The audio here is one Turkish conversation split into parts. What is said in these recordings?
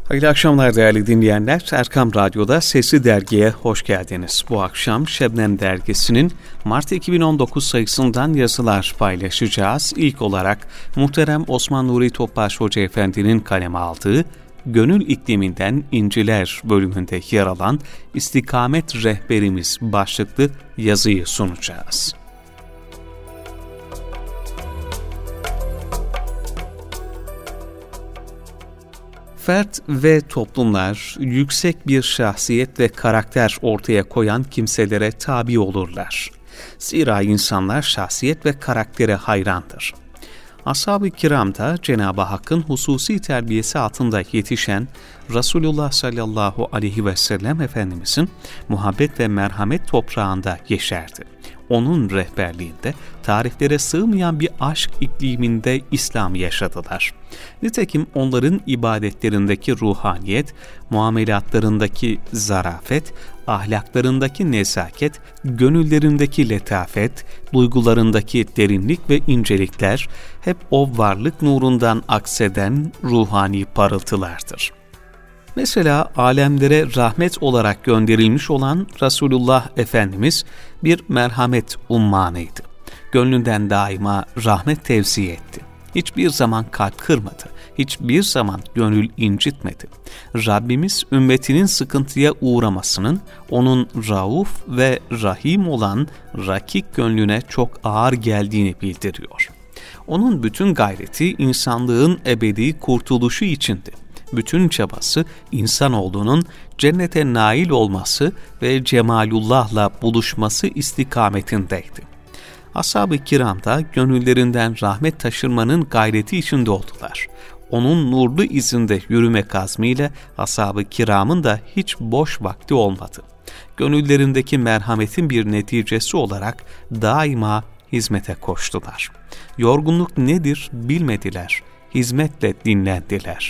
Hayırlı akşamlar değerli dinleyenler. Erkam Radyo'da Sesli Dergi'ye hoş geldiniz. Bu akşam Şebnem Dergisi'nin Mart 2019 sayısından yazılar paylaşacağız. İlk olarak muhterem Osman Nuri Topbaş Hoca Efendi'nin kaleme aldığı Gönül İkliminden İnciler bölümünde yer alan İstikamet Rehberimiz başlıklı yazıyı sunacağız. Fert ve toplumlar yüksek bir şahsiyet ve karakter ortaya koyan kimselere tabi olurlar. Zira insanlar şahsiyet ve karaktere hayrandır. Ashab-ı kiram da Cenab-ı Hakk'ın hususi terbiyesi altında yetişen Resulullah sallallahu aleyhi ve sellem Efendimizin muhabbet ve merhamet toprağında yeşerdi. Onun rehberliğinde tariflere sığmayan bir aşk ikliminde İslam'ı yaşadılar. Nitekim onların ibadetlerindeki ruhaniyet, muamelatlarındaki zarafet, ahlaklarındaki nezaket, gönüllerindeki letafet, duygularındaki derinlik ve incelikler hep o varlık nurundan akseden ruhani parıltılardır. Mesela alemlere rahmet olarak gönderilmiş olan Resulullah Efendimiz bir merhamet ummanıydı. Gönlünden daima rahmet tevzi etti. Hiçbir zaman kalp kırmadı. Hiçbir zaman gönül incitmedi. Rabbimiz ümmetinin sıkıntıya uğramasının onun rauf ve rahim olan rakik gönlüne çok ağır geldiğini bildiriyor. Onun bütün gayreti insanlığın ebedi kurtuluşu içindi. Bütün çabası insanoğlunun cennete nail olması ve Cemalullah'la buluşması istikametindeydi. Ashab-ı kiram da gönüllerinden rahmet taşırmanın gayreti içinde oldular. Onun nurlu izinde yürümek azmiyle ashab-ı kiramın da hiç boş vakti olmadı. Gönüllerindeki merhametin bir neticesi olarak daima hizmete koştular. Yorgunluk nedir bilmediler, hizmetle dinlendiler.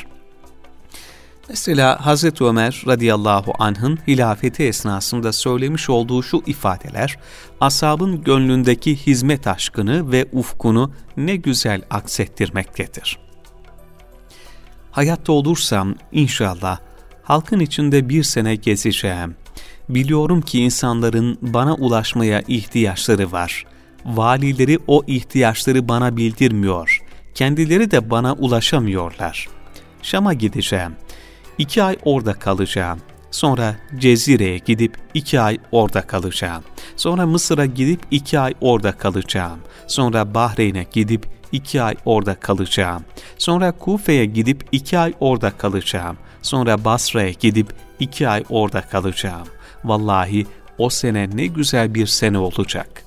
Mesela Hazreti Ömer radıyallahu anh'ın hilafeti esnasında söylemiş olduğu şu ifadeler, ashabın gönlündeki hizmet aşkını ve ufkunu ne güzel aksettirmektedir. Hayatta olursam inşallah halkın içinde bir sene gezeceğim. Biliyorum ki insanların bana ulaşmaya ihtiyaçları var. Valileri o ihtiyaçları bana bildirmiyor. Kendileri de bana ulaşamıyorlar. Şam'a gideceğim. 2 ay orada kalacağım. Sonra Cezire'ye gidip 2 ay orada kalacağım. Sonra Mısır'a gidip 2 ay orada kalacağım. Sonra Bahreyn'e gidip 2 ay orada kalacağım. Sonra Kufe'ye gidip 2 ay orada kalacağım. Sonra Basra'ya gidip 2 ay orada kalacağım. Vallahi o sene ne güzel bir sene olacak.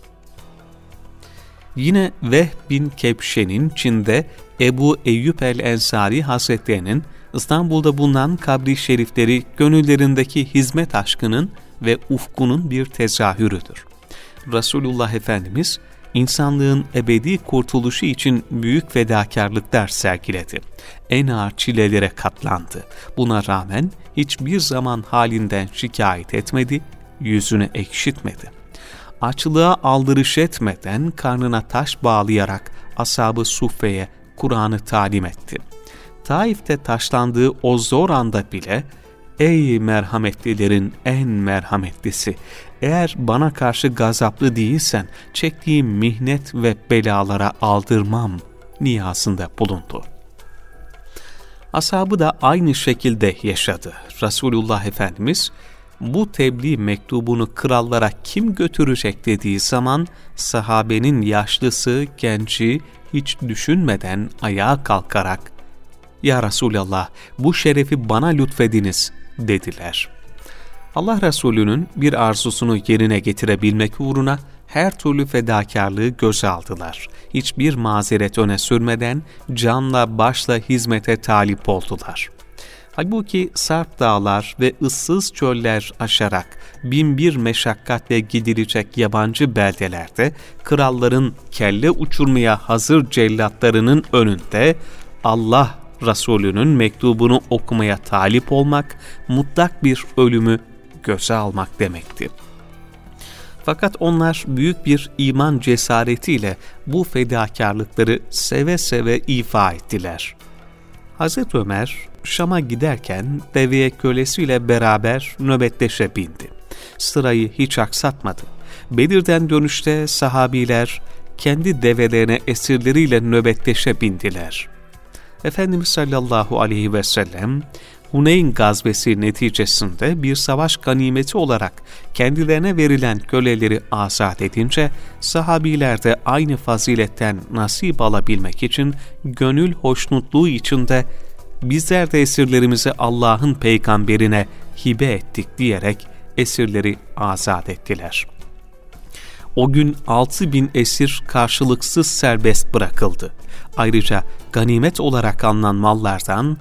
Yine Vehb bin Kebşe'nin Çin'de Ebu Eyyub el-Ensari Hazretleri'nin İstanbul'da bulunan kabri şerifleri gönüllerindeki hizmet aşkının ve ufkunun bir tezahürüdür. Resulullah Efendimiz, insanlığın ebedi kurtuluşu için büyük fedakarlıklar sergiledi. En ağır çilelere katlandı. Buna rağmen hiçbir zaman halinden şikayet etmedi, yüzünü ekşitmedi. Açlığa aldırış etmeden karnına taş bağlayarak ashab-ı suffeye Kur'an'ı talim etti. Taif'te taşlandığı o zor anda bile, ''Ey merhametlilerin en merhametlisi, eğer bana karşı gazaplı değilsen çektiğim mihnet ve belalara aldırmam.'' niyazında bulundu. Ashabı da aynı şekilde yaşadı. Resulullah Efendimiz, bu tebliğ mektubunu krallara kim götürecek dediği zaman, sahabenin yaşlısı, genci hiç düşünmeden ayağa kalkarak, ''Ya Resulallah, bu şerefi bana lütfediniz.'' dediler. Allah Resulü'nün bir arzusunu yerine getirebilmek uğruna her türlü fedakarlığı göze aldılar. Hiçbir mazeret öne sürmeden canla başla hizmete talip oldular. Halbuki sarp dağlar ve ıssız çöller aşarak 1001 meşakkatle gidilecek yabancı beldelerde kralların kelle uçurmaya hazır cellatlarının önünde Allah Resulü'nün mektubunu okumaya talip olmak, mutlak bir ölümü göze almak demekti. Fakat onlar büyük bir iman cesaretiyle bu fedakarlıkları seve seve ifa ettiler. Hazreti Ömer Şam'a giderken deveye kölesiyle beraber nöbetleşe bindi. Sırayı hiç aksatmadı. Bedir'den dönüşte sahabiler kendi develerine esirleriyle nöbetleşe bindiler. Efendimiz sallallahu aleyhi ve sellem Huneyn gazvesi neticesinde bir savaş ganimeti olarak kendilerine verilen köleleri azat edince, sahabiler de aynı faziletten nasip alabilmek için gönül hoşnutluğu içinde bizler de esirlerimizi Allah'ın peygamberine hibe ettik diyerek esirleri azat ettiler. O gün 6.000 esir karşılıksız serbest bırakıldı. Ayrıca ganimet olarak alınan mallardan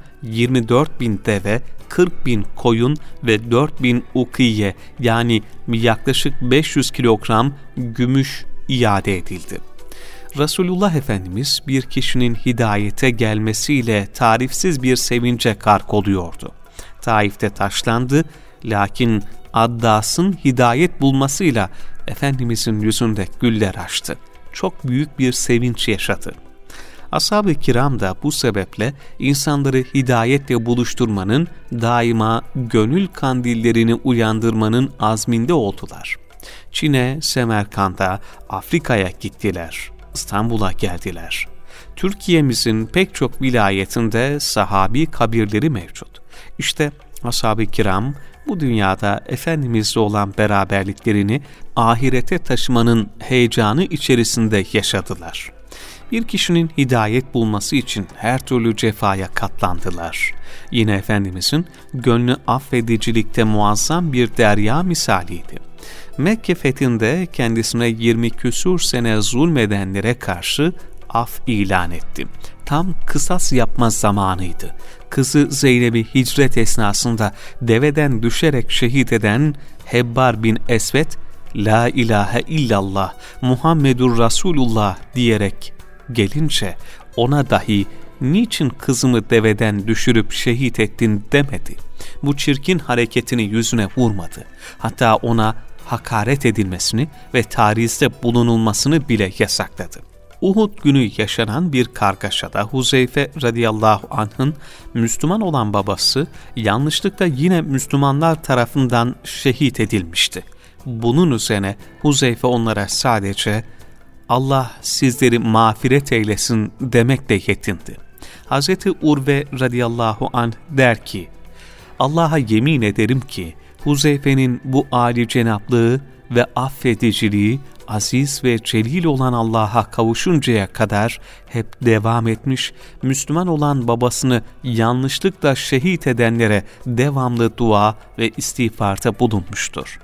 24.000 deve, 40.000 koyun ve 4.000 ukiye yani yaklaşık 500 kilogram gümüş iade edildi. Resulullah Efendimiz bir kişinin hidayete gelmesiyle tarifsiz bir sevince gark oluyordu. Taif'te taşlandı, lakin Addas'ın hidayet bulmasıyla Efendimizin yüzünde güller açtı. Çok büyük bir sevinç yaşadı. Ashab-ı kiram da bu sebeple insanları hidayetle buluşturmanın, daima gönül kandillerini uyandırmanın azminde oldular. Çin'e, Semerkant'a, Afrika'ya gittiler. İstanbul'a geldiler. Türkiye'mizin pek çok vilayetinde sahabi kabirleri mevcut. İşte ashab-ı kiram bu dünyada Efendimizle olan beraberliklerini ahirete taşımanın heyecanı içerisinde yaşadılar. Bir kişinin hidayet bulması için her türlü cefaya katlandılar. Yine Efendimizin gönlü affedicilikte muazzam bir derya misaliydi. Mekke fethinde kendisine 20 küsur sene zulmedenlere karşı af ilan etti. Tam kısas yapma zamanıydı. Kızı Zeynep'i hicret esnasında deveden düşerek şehit eden Hebbar bin Esved, "La ilahe illallah, Muhammedur Resulullah" diyerek gelince ona dahi "Niçin kızımı deveden düşürüp şehit ettin?" demedi. Bu çirkin hareketini yüzüne vurmadı. Hatta ona hakaret edilmesini ve tarizde bulunulmasını bile yasakladı. Uhud günü yaşanan bir kargaşada Huzeyfe radıyallahu anh'ın Müslüman olan babası yanlışlıkla yine Müslümanlar tarafından şehit edilmişti. Bunun üzerine Huzeyfe onlara sadece "Allah sizleri mağfiret eylesin" demekle yetindi. Hazreti Urve radıyallahu anh der ki, "Allah'a yemin ederim ki Huzeyfe'nin bu âli cenaplığı ve affediciliği aziz ve celil olan Allah'a kavuşuncaya kadar hep devam etmiş, Müslüman olan babasını yanlışlıkla şehit edenlere devamlı dua ve istiğfarda bulunmuştur."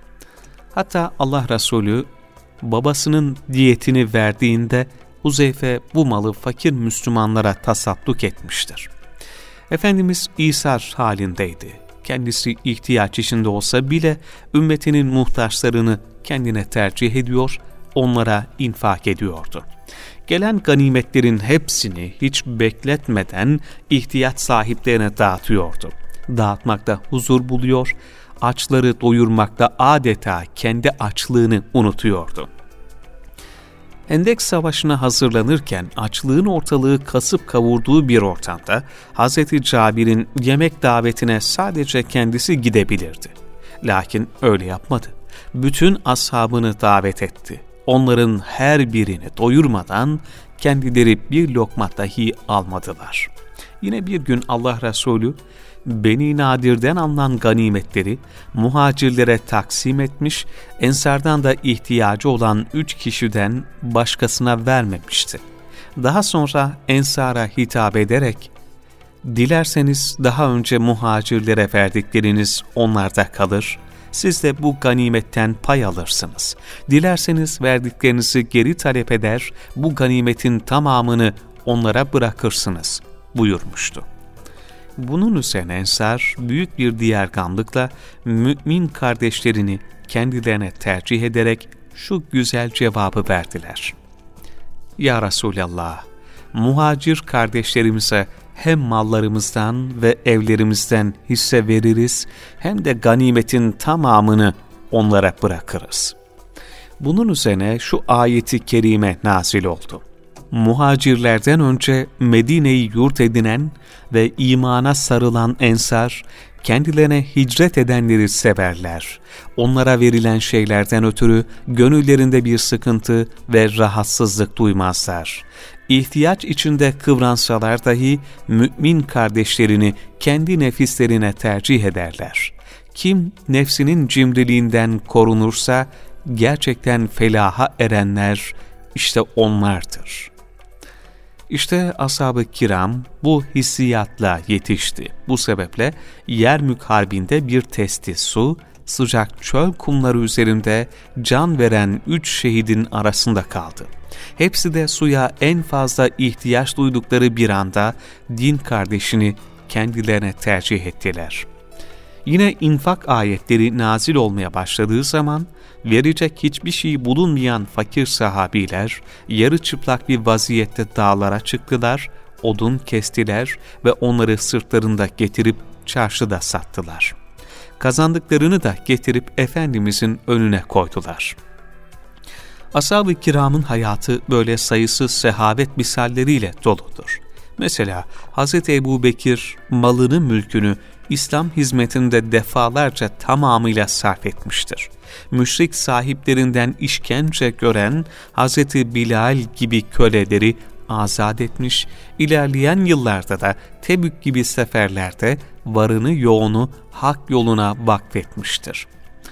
Hatta Allah Resulü babasının diyetini verdiğinde Huzeyfe bu malı fakir Müslümanlara tasadduk etmiştir. Efendimiz İsar halindeydi. Kendisi ihtiyaç içinde olsa bile ümmetinin muhtaçlarını kendine tercih ediyor, onlara infak ediyordu. Gelen ganimetlerin hepsini hiç bekletmeden ihtiyaç sahiplerine dağıtıyordu. Dağıtmakta huzur buluyor, açları doyurmakta adeta kendi açlığını unutuyordu. Hendek Savaşı'na hazırlanırken açlığın ortalığı kasıp kavurduğu bir ortamda Hz. Cabir'in yemek davetine sadece kendisi gidebilirdi. Lakin öyle yapmadı. Bütün ashabını davet etti. Onların her birini doyurmadan kendileri bir lokma dahi almadılar. Yine bir gün Allah Resulü Beni Nadir'den alınan ganimetleri muhacirlere taksim etmiş, ensardan da ihtiyacı olan 3 kişiden başkasına vermemişti. Daha sonra ensara hitap ederek, "Dilerseniz daha önce muhacirlere verdikleriniz onlarda kalır, siz de bu ganimetten pay alırsınız. Dilerseniz verdiklerinizi geri talep eder, bu ganimetin tamamını onlara bırakırsınız" buyurmuştu. Bunun üzerine ensar büyük bir diyargamlıkla mümin kardeşlerini kendilerine tercih ederek şu güzel cevabı verdiler: "Ya Resulallah, muhacir kardeşlerimize hem mallarımızdan ve evlerimizden hisse veririz, hem de ganimetin tamamını onlara bırakırız." Bunun üzerine şu ayeti kerime nazil oldu: muhacirlerden önce Medine'yi yurt edinen ve imana sarılan ensar, kendilerine hicret edenleri severler. Onlara verilen şeylerden ötürü gönüllerinde bir sıkıntı ve rahatsızlık duymazlar. İhtiyaç içinde kıvransalar dahi mümin kardeşlerini kendi nefislerine tercih ederler. Kim nefsinin cimriliğinden korunursa gerçekten felaha erenler işte onlardır. İşte ashab-ı kiram bu hissiyatla yetişti. Bu sebeple Yermük Harbi'nde bir testi su, sıcak çöl kumları üzerinde can veren 3 şehidin arasında kaldı. Hepsi de suya en fazla ihtiyaç duydukları bir anda din kardeşini kendilerine tercih ettiler. Yine infak ayetleri nazil olmaya başladığı zaman verecek hiçbir şey bulunmayan fakir sahabiler yarı çıplak bir vaziyette dağlara çıktılar, odun kestiler ve onları sırtlarında getirip çarşıda sattılar. Kazandıklarını da getirip Efendimizin önüne koydular. Ashab-ı kiramın hayatı böyle sayısız sehavet misalleriyle doludur. Mesela Hz. Ebu Bekir malını mülkünü İslam hizmetinde defalarca tamamıyla sarf etmiştir. Müşrik sahiplerinden işkence gören Hz. Bilal gibi köleleri azat etmiş, ilerleyen yıllarda da Tebük gibi seferlerde varını yoğunu hak yoluna vakfetmiştir.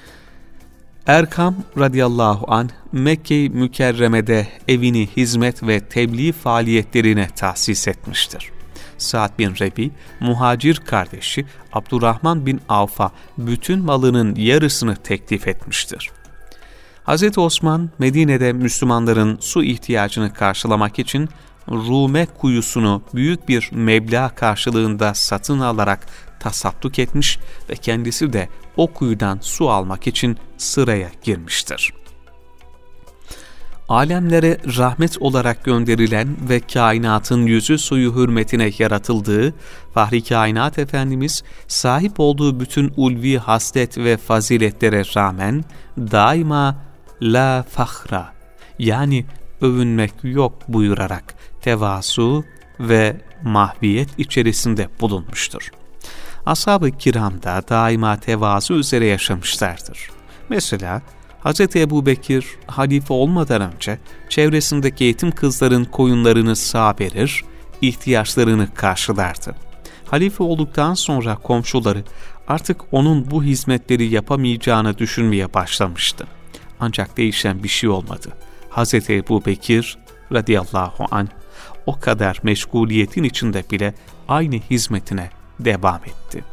Erkam radıyallahu anh Mekke-i Mükerreme'de evini hizmet ve tebliğ faaliyetlerine tahsis etmiştir. Sa'd bin Rebi, muhacir kardeşi Abdurrahman bin Avf'a bütün malının yarısını teklif etmiştir. Hz. Osman, Medine'de Müslümanların su ihtiyacını karşılamak için Rume kuyusunu büyük bir meblağ karşılığında satın alarak tasadduk etmiş ve kendisi de o kuyudan su almak için sıraya girmiştir. Alemlere rahmet olarak gönderilen ve kainatın yüzü suyu hürmetine yaratıldığı Fahri Kainat Efendimiz sahip olduğu bütün ulvi haslet ve faziletlere rağmen daima la fahra yani övünmek yok buyurarak tevazu ve mahviyet içerisinde bulunmuştur. Ashab-ı kiram da daima tevazu üzere yaşamışlardır. Mesela Hz. Ebu Bekir halife olmadan önce çevresindeki yetim kızların koyunlarını sağ verir, ihtiyaçlarını karşılardı. Halife olduktan sonra komşuları artık onun bu hizmetleri yapamayacağını düşünmeye başlamıştı. Ancak değişen bir şey olmadı. Hz. Ebu Bekir radıyallahu anh o kadar meşguliyetin içinde bile aynı hizmetine devam etti.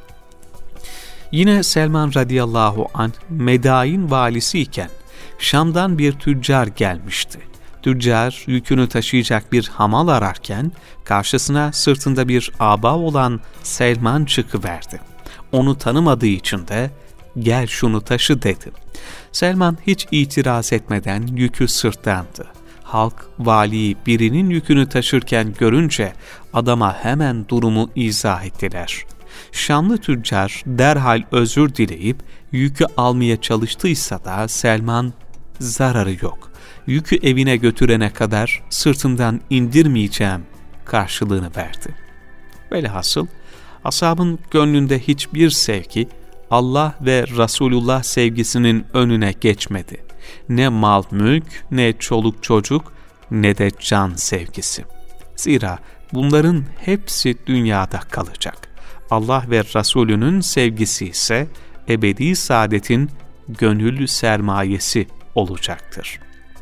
Yine Selman radıyallahu anh Medain valisi iken Şam'dan bir tüccar gelmişti. Tüccar yükünü taşıyacak bir hamal ararken karşısına sırtında bir aba olan Selman çıkıverdi. Onu tanımadığı için de gel şunu taşı dedi. Selman hiç itiraz etmeden yükü sırtlandı. Halk valiyi birinin yükünü taşırken görünce adama hemen durumu izah ettiler. Şamlı tüccar derhal özür dileyip yükü almaya çalıştıysa da Selman zararı yok. Yükü evine götürene kadar sırtımdan indirmeyeceğim karşılığını verdi. Velhasıl ashabın gönlünde hiçbir sevgi Allah ve Resulullah sevgisinin önüne geçmedi. Ne mal mülk, ne çoluk çocuk, ne de can sevgisi. Zira bunların hepsi dünyada kalacak. Allah ve Resulünün sevgisi ise ebedi saadetin gönül sermayesi olacaktır.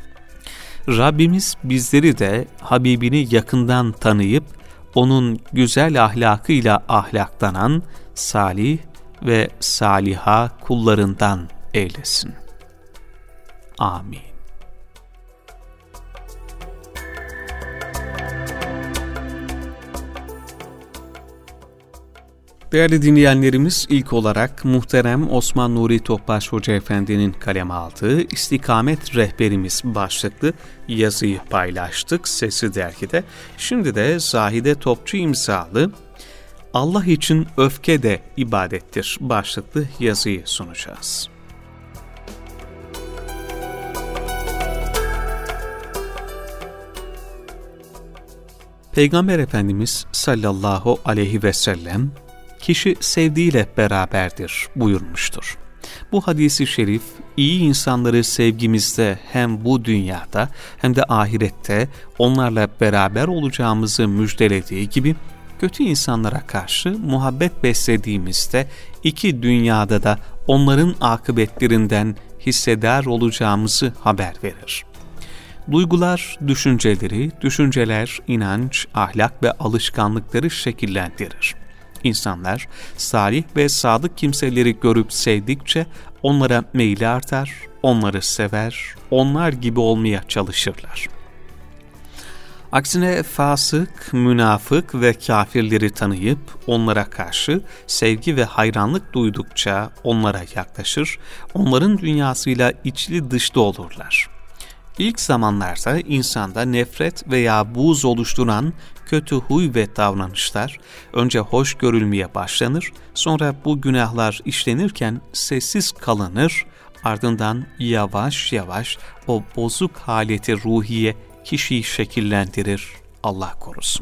Rabbimiz bizleri de Habibini yakından tanıyıp onun güzel ahlakıyla ahlaklanan salih ve saliha kullarından eylesin. Amin. Değerli dinleyenlerimiz, ilk olarak muhterem Osman Nuri Topbaş Hoca Efendi'nin kaleme aldığı İstikamet Rehberimiz başlıklı yazıyı paylaştık Sesi Dergi'de. Şimdi de Zahide Topçu imzalı Allah için öfke de ibadettir başlıklı yazıyı sunacağız. Peygamber Efendimiz sallallahu aleyhi ve sellem, kişi sevdiğiyle beraberdir buyurmuştur. Bu hadisi şerif, iyi insanları sevgimizde hem bu dünyada hem de ahirette onlarla beraber olacağımızı müjdelediği gibi, kötü insanlara karşı muhabbet beslediğimizde iki dünyada da onların akıbetlerinden hissedar olacağımızı haber verir. Duygular düşünceleri, düşünceler inanç, ahlak ve alışkanlıkları şekillendirir. İnsanlar salih ve sadık kimseleri görüp sevdikçe onlara meyli artar, onları sever, onlar gibi olmaya çalışırlar. Aksine fasık, münafık ve kafirleri tanıyıp onlara karşı sevgi ve hayranlık duydukça onlara yaklaşır, onların dünyasıyla içli dışlı olurlar. İlk zamanlarda insanda nefret veya buğz oluşturan kötü huy ve davranışlar önce hoş görülmeye başlanır, sonra bu günahlar işlenirken sessiz kalınır, ardından yavaş yavaş o bozuk haleti ruhiye kişiyi şekillendirir, Allah korusun.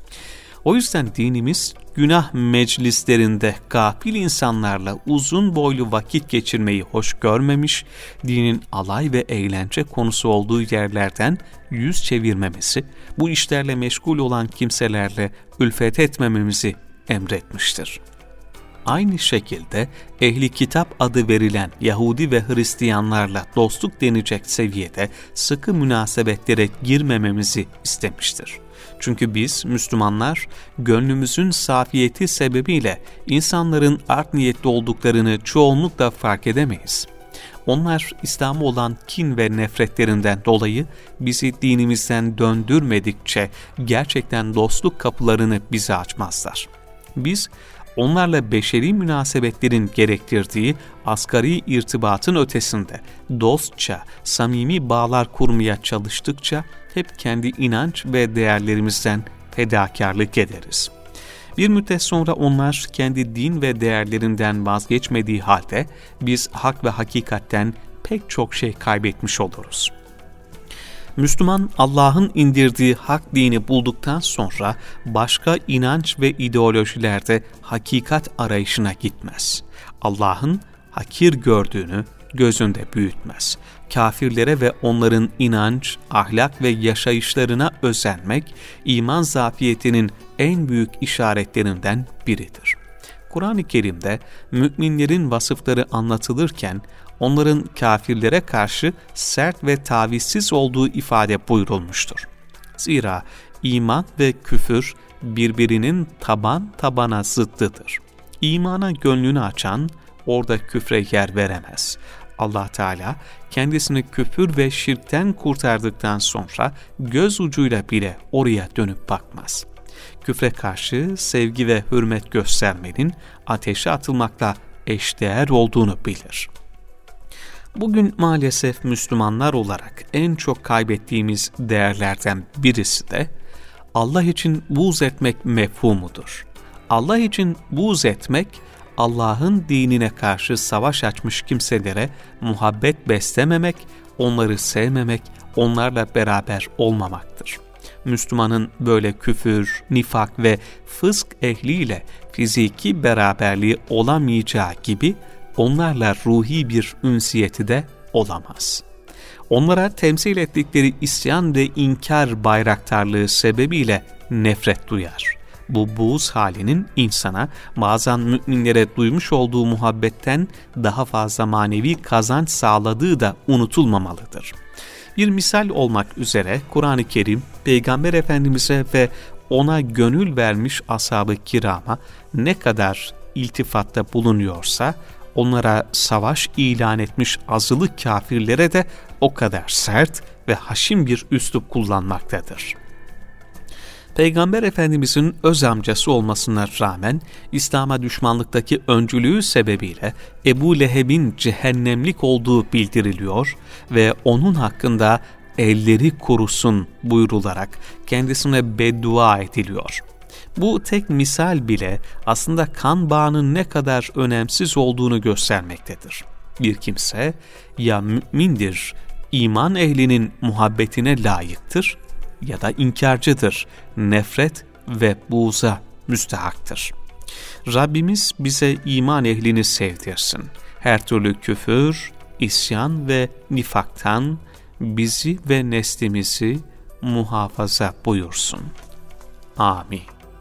O yüzden dinimiz günah meclislerinde gafil insanlarla uzun boylu vakit geçirmeyi hoş görmemiş, dinin alay ve eğlence konusu olduğu yerlerden yüz çevirmemizi, bu işlerle meşgul olan kimselerle ülfet etmememizi emretmiştir. Aynı şekilde ehli kitap adı verilen Yahudi ve Hristiyanlarla dostluk denecek seviyede sıkı münasebetlere girmememizi istemiştir. Çünkü biz Müslümanlar gönlümüzün safiyeti sebebiyle insanların art niyetli olduklarını çoğunlukla fark edemeyiz. Onlar İslam'a olan kin ve nefretlerinden dolayı bizi dinimizden döndürmedikçe gerçekten dostluk kapılarını bize açmazlar. Biz onlarla beşeri münasebetlerin gerektirdiği asgari irtibatın ötesinde dostça, samimi bağlar kurmaya çalıştıkça hep kendi inanç ve değerlerimizden fedakarlık ederiz. Bir müddet sonra onlar kendi din ve değerlerinden vazgeçmediği halde biz hak ve hakikatten pek çok şey kaybetmiş oluruz. Müslüman Allah'ın indirdiği hak dini bulduktan sonra başka inanç ve ideolojilerde hakikat arayışına gitmez. Allah'ın hakir gördüğünü gözünde büyütmez. Kafirlere ve onların inanç, ahlak ve yaşayışlarına özenmek, iman zafiyetinin en büyük işaretlerinden biridir. Kur'an-ı Kerim'de müminlerin vasıfları anlatılırken, onların kafirlere karşı sert ve tavizsiz olduğu ifade buyurulmuştur. Zira iman ve küfür birbirinin taban tabana zıddıdır. İmana gönlünü açan orada küfre yer veremez. Allah Teala kendisini küfür ve şirkten kurtardıktan sonra göz ucuyla bile oraya dönüp bakmaz. Küfre karşı sevgi ve hürmet göstermenin ateşe atılmakla eşdeğer olduğunu bilir. Bugün maalesef Müslümanlar olarak en çok kaybettiğimiz değerlerden birisi de Allah için buğz etmek mefhumudur. Allah için buğz etmek, Allah'ın dinine karşı savaş açmış kimselere muhabbet beslememek, onları sevmemek, onlarla beraber olmamaktır. Müslümanın böyle küfür, nifak ve fısk ehliyle fiziki beraberliği olamayacağı gibi onlarla ruhi bir ünsiyeti de olamaz. Onlara temsil ettikleri isyan ve inkar bayraktarlığı sebebiyle nefret duyar. Bu buğz halinin insana bazen müminlere duymuş olduğu muhabbetten daha fazla manevi kazanç sağladığı da unutulmamalıdır. Bir misal olmak üzere Kur'an-ı Kerim, Peygamber Efendimiz'e ve ona gönül vermiş ashab-ı kirama ne kadar iltifatta bulunuyorsa, onlara savaş ilan etmiş azılı kafirlere de o kadar sert ve haşin bir üslup kullanmaktadır. Peygamber Efendimizin öz amcası olmasına rağmen İslam'a düşmanlıktaki öncülüğü sebebiyle Ebu Leheb'in cehennemlik olduğu bildiriliyor ve onun hakkında elleri kurusun buyrularak kendisine beddua ediliyor. Bu tek misal bile aslında kan bağının ne kadar önemsiz olduğunu göstermektedir. Bir kimse ya mümindir, iman ehlinin muhabbetine layıktır ya da inkarcıdır. Nefret ve buğza müstehaktır. Rabbimiz bize iman ehlini sevdirsin. Her türlü küfür, isyan ve nifaktan bizi ve neslimizi muhafaza buyursun. Amin.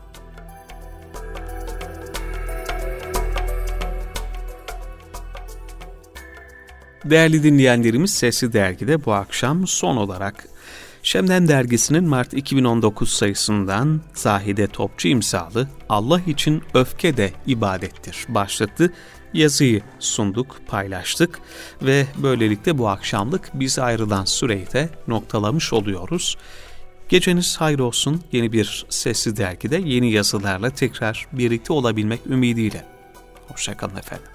Değerli dinleyenlerimiz, Sesli Dergi'de bu akşam son olarak Şemden Dergisi'nin Mart 2019 sayısından Zahide Topçu imzalı Allah için öfke de ibadettir başlıklı yazıyı sunduk, paylaştık ve böylelikle bu akşamlık bize ayrılan süreyi de noktalamış oluyoruz. Geceniz hayır olsun. Yeni bir Sesli Dergi'de yeni yazılarla tekrar birlikte olabilmek ümidiyle. Hoşça kalın efendim.